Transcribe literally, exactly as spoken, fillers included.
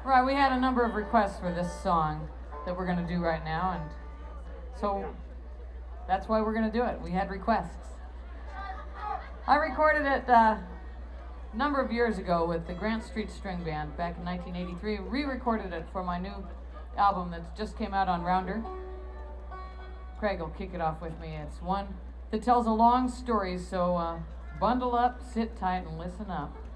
Right, we had a number of requests for this song that we're going to do right now, and so that's why we're going to do it. We had requests. I recorded it uh, a number of years ago with the Grant Street String Band back in nineteen eighty-three. Re-recorded it for my new album that just came out on Rounder. Craig will kick it off with me. It's one that tells a long story, so uh, bundle up, sit tight, and listen up.